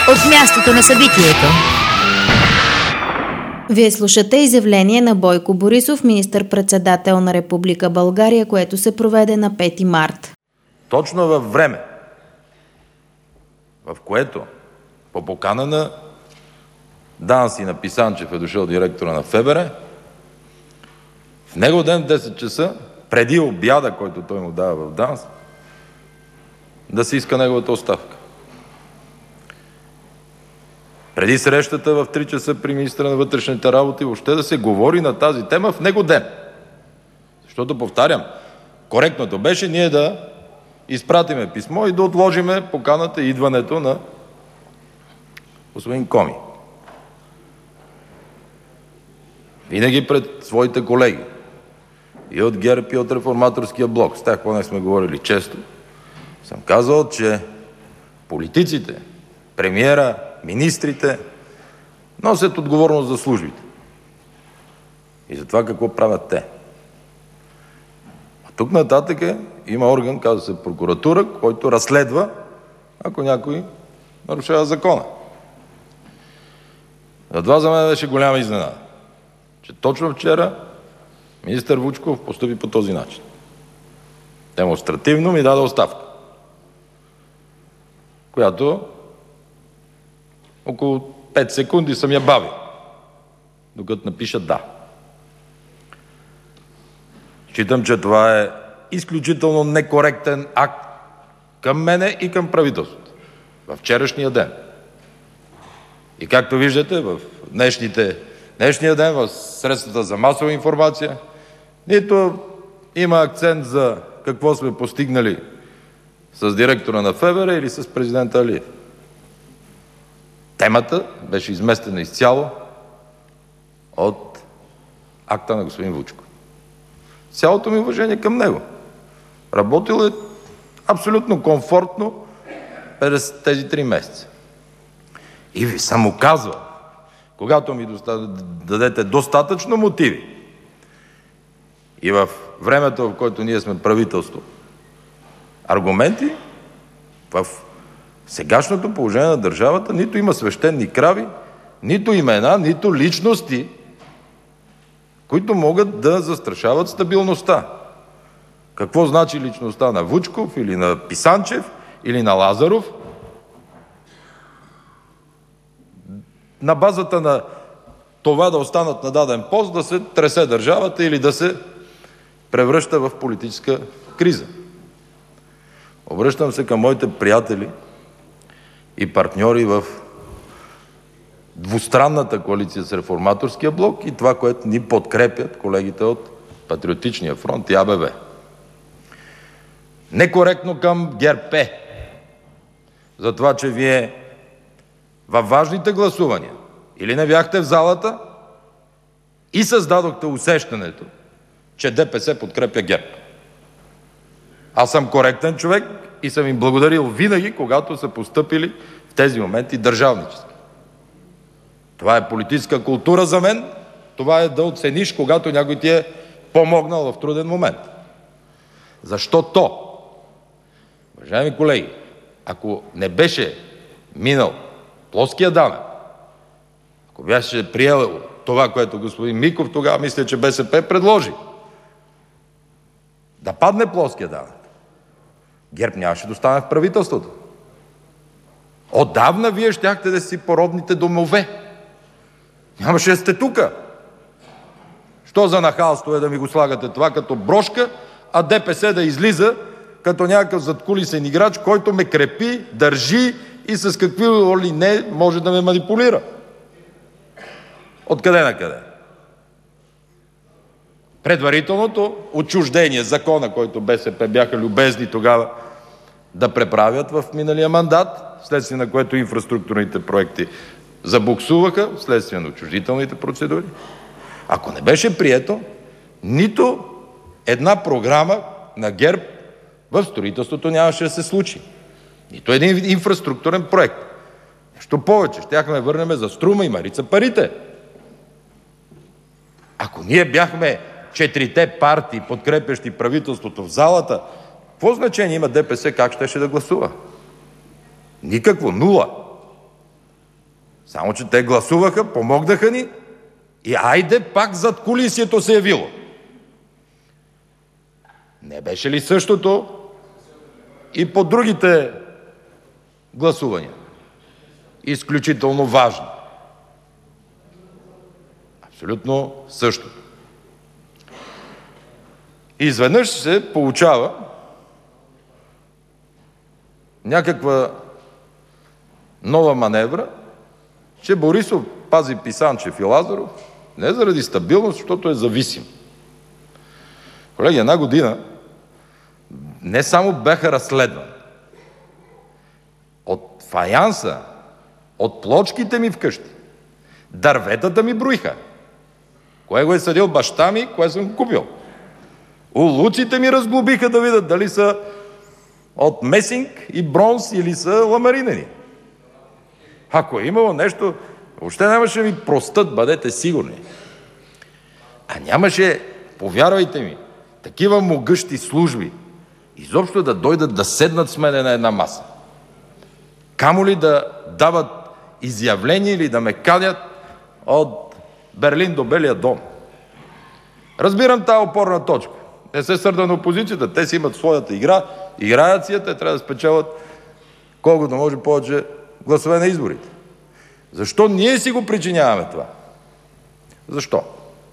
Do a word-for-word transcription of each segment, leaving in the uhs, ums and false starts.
от мястото на събитието. Вие слушате изявление на Бойко Борисов, министър-председател на Република България, което се проведе на пети март. Точно във време, в което по покана на ДАНС и на Писанчев е дошъл директора на ФБР, в него ден в десет часа, преди обяда, който той му дава в ДАНС, да се иска неговата оставка. Преди срещата в три часа при министра на вътрешните работи въобще да се говори на тази тема в него ден. Защото, повтарям, коректното беше ние да изпратиме писмо и да отложиме поканата и идването на господин Коми. Винаги пред своите колеги и от ГЕРБ, и от Реформаторския блок, с тях поне сме говорили често, съм казал, че политиците, премиера, министрите носят отговорност за службите и за това какво правят те. А тук нататък е, има орган, казва се прокуратура, който разследва, ако някой нарушава закона. Затова за мен беше голяма изненада, че точно вчера министър Вучков постъпи по този начин. Демонстративно ми даде оставка, която около пет секунди съм я бавил, докато напиша да. Считам, че това е изключително некоректен акт към мене и към правителството във вчерашния ден. И както виждате, в днешните, днешния ден в средствата за масова информация нито има акцент за какво сме постигнали с директора на ФБР или с президента Алиев. Темата беше изместена изцяло от акта на господин Вучков. Цялото ми уважение към него. Работил е абсолютно комфортно през тези три месеца. И ви съм му казвал, когато ми дадете достатъчно мотиви и в времето, в което ние сме правителство, аргументи, в сегашното положение на държавата нито има свещени крави, нито имена, нито личности, които могат да застрашават стабилността. Какво значи личността на Вучков или на Писанчев или на Лазаров? На базата на това да останат на даден пост, да се тресе държавата или да се превръща в политическа криза. Обръщам се към моите приятели и партньори в двустранната коалиция с Реформаторския блок и това, което ни подкрепят колегите от Патриотичния фронт и А Б В. Некоректно към ГЕРБ за това, че вие във важните гласувания или не бяхте в залата и създадохте усещането, че Д П С подкрепя ГЕРБ. Аз съм коректен човек и съм им благодарил винаги, когато са постъпили в тези моменти държавнически. Това е политическа култура за мен. Това е да оцениш, когато някой ти е помогнал в труден момент. Защото, уважаеми колеги, ако не беше минал плоския данък, ако беше приел това, което господин Миков тогава, мисля, че Б С П предложи, да падне плоския данък, ГЕРБ нямаше да остане в правителството. Отдавна вие щяхте да си поробните домове. Нямаше да сте тука. Що за нахалство е да ми го слагате това като брошка, а Д П С да излиза като някакъв задкулисен играч, който ме крепи, държи и с какви ли не може да ме манипулира. Откъде на къде? Предварителното отчуждение, закона, който Б С П бяха любезни тогава да преправят в миналия мандат, вследствие на което инфраструктурните проекти забуксуваха, вследствие на отчуждителните процедури. Ако не беше прието, нито една програма на ГЕРБ в строителството нямаше да се случи. Нито един инфраструктурен проект. Нещо повече, щяхме да върнем за Струма и Марица парите. Ако ние бяхме четирите партии, подкрепящи правителството в залата, какво значение има Д П С как щеше да гласува? Никакво, нула. Само че те гласуваха, помогнаха ни и айде пак зад кулисието се явило. Не беше ли същото и по другите гласувания? Изключително важно. Абсолютно същото. И изведнъж се получава някаква нова маневра, че Борисов пази Писанчев и Лазаров не заради стабилност, защото е зависим. Колеги, една година не само бяха разследвани. От фаянса, от плочките ми вкъщи, дърветата ми броиха. Кое го е съдил баща ми, кое съм купил. Улуците ми разглобиха да видят дали са от месинг и бронз или са ламаринени. Ако е имало нещо, въобще нямаше ми простът, бъдете сигурни. А нямаше, повярвайте ми, такива могъщи служби, изобщо да дойдат да седнат с мене на една маса. Камо ли да дават изявления или да ме канят от Берлин до Белия дом. Разбирам тази опорна точка. Не се сърда на опозицията, те си имат своята игра, играят си, те трябва да спечелят колкото може повече гласове на изборите. Защо ние си го причиняваме това? Защо?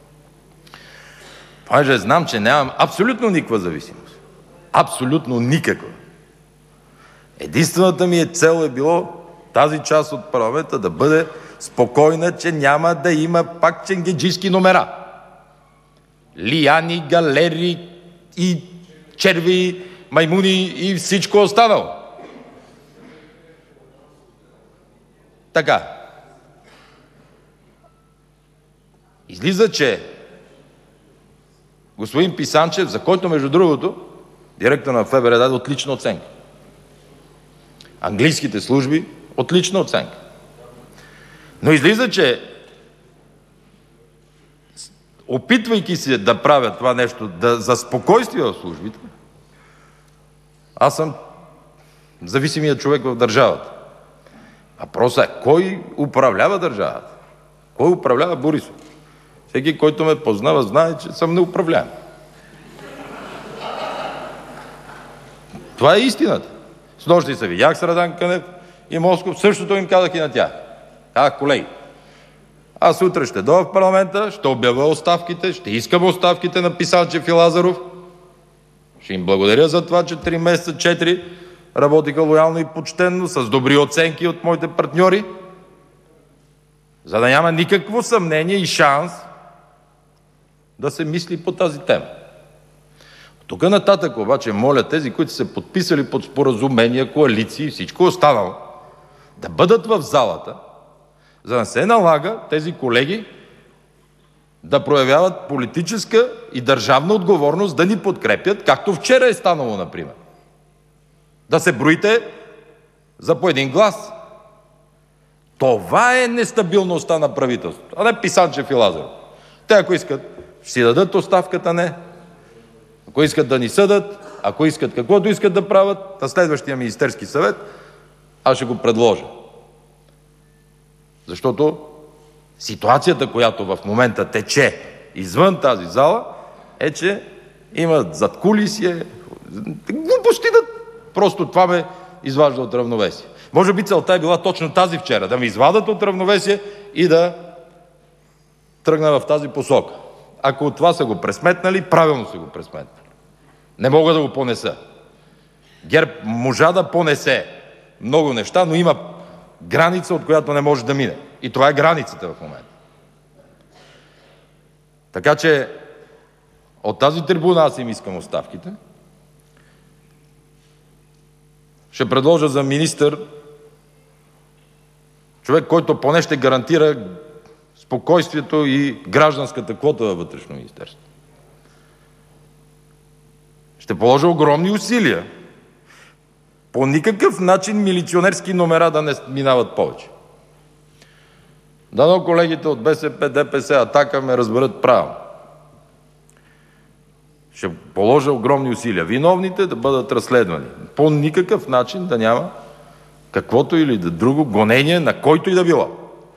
Понеже знам, че нямам абсолютно никаква зависимост. Абсолютно никаква. Единствената ми е цел е било тази част от парламента да бъде спокойна, че няма да има пак ченгеджийски номера. Лияни, галери и черви, маймуни и всичко останало. Така. Излиза, че господин Писанчев, за който между другото директор на ФБР даде отлична оценка. Английските служби отлична оценка. Но излиза, че опитвайки се да правя това нещо да, за спокойствие в службите, аз съм зависимият човек в държавата. Въпросът е, кой управлява държавата? Кой управлява Борисов? Всеки, който ме познава, знае, че съм неуправляем. Това е истината. С нощи се видях с Радан Кънев и Москов. Същото им казах и на тях. Казах, колеги, аз утре ще дойда в парламента, ще обявя оставките, ще искам оставките на Писанчев и Лазаров. Ще им благодаря за това, че три месеца, четири работиха лоялно и почтенно, с добри оценки от моите партньори, за да няма никакво съмнение и шанс да се мисли по тази тема. Тук нататък обаче моля тези, които са подписали под споразумения, коалиции и всичко останало, да бъдат в залата, за да се налага тези колеги да проявяват политическа и държавна отговорност, да ни подкрепят, както вчера е станало, например. Да се броите за по един глас. Това е нестабилността на правителството, а не Писанчев и Лазаров. Те, ако искат, ще си дадат оставката, не. Ако искат да ни съдат, ако искат каквото искат да правят, на следващия Министерски съвет аз ще го предложа. Защото ситуацията, която в момента тече извън тази зала, е, че имат задкулисие, глупости да... Просто това ме изважда от равновесие. Може би целта е била точно тази вчера, да ме извадат от равновесие и да тръгна в тази посока. Ако от това са го пресметнали, правилно са го пресметнали. Не мога да го понеса. ГЕРБ можа да понесе много неща, но има граница, от която не може да мине. И това е границата в момента. Така че от тази трибуна аз им искам оставките. Ще предложа за министър човек, който поне ще гарантира спокойствието и гражданската квота във вътрешно министерство. Ще положа огромни усилия по никакъв начин милиционерски номера да не минават повече. Дано колегите от БСП, ДПС, Атака ме разберат правилно. Ще положа огромни усилия. Виновните да бъдат разследвани. По никакъв начин да няма каквото или да друго гонение на който и да било.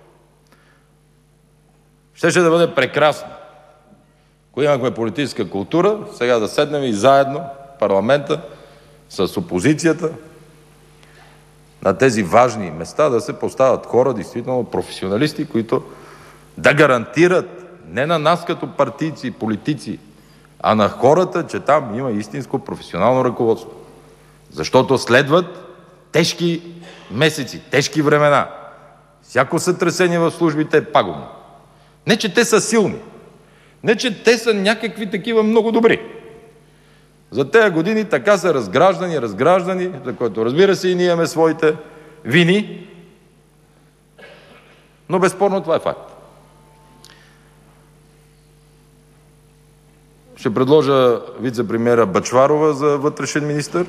Щеше да бъде прекрасно, ако имахме политическа култура, сега да седнем и заедно в парламента с опозицията на тези важни места да се поставят хора, действително професионалисти, които да гарантират не на нас като партийци и политици, а на хората, че там има истинско професионално ръководство. Защото следват тежки месеци, тежки времена. Всяко сътресение в службите е пагубно. Не, че те са силни. Не, че те са някакви такива много добри. За тези години така са разграждани, разграждани, за което разбира се и ние имаме своите вини, но безспорно това е факт. Ще предложа вице-премиера Бъчварова за вътрешен министър,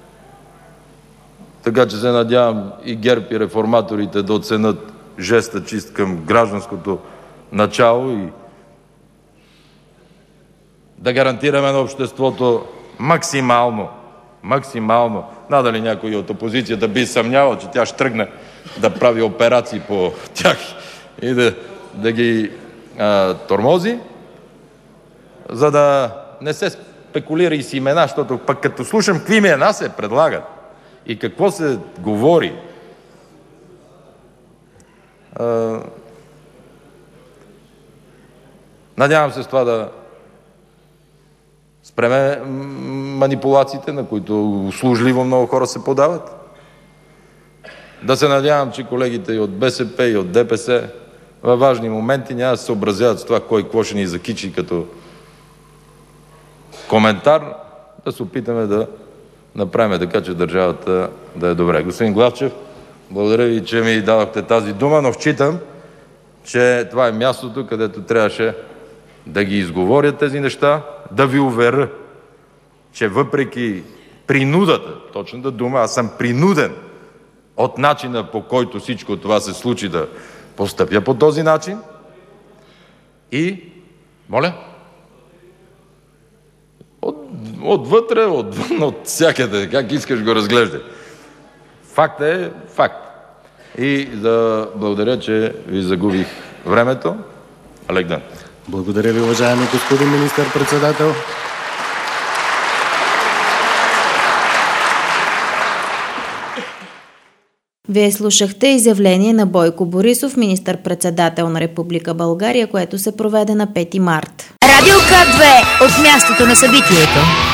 така че се надявам и ГЕРБ и реформаторите да оценят жеста чист към гражданското начало и да гарантираме на обществото максимално, максимално, надали някой от опозицията би съмнявал, че тя ще тръгне да прави операции по тях и да, да ги а, тормози, за да не се спекулира и с имена, защото пък като слушам какви имена се предлагат и какво се говори, а, надявам се с това да спреме манипулациите, на които услужливо много хора се подават. Да се надявам, че колегите и от БСП, и от ДПС във важни моменти няма да се съобразяват с това кой какво ще ни закичи като коментар, да се опитаме да направим така, че държавата да е добре. Господин Главчев, благодаря ви, че ми дадохте тази дума, но считам, че това е мястото, където трябваше да ги изговоря тези неща, да ви уверя, че въпреки принудата, точната дума, аз съм принуден от начина, по който всичко това се случи, да постъпя по този начин и, моля, от, отвътре, отвън, от всякъде, как искаш го разглеждай. Факт е факт. И да благодаря, че ви загубих времето. Олег ден. Благодаря ви, уважаеми господин министър-председател. Вие слушахте изявление на Бойко Борисов, министър-председател на Република България, което се проведе на пети март. Радио К две от мястото на събитието.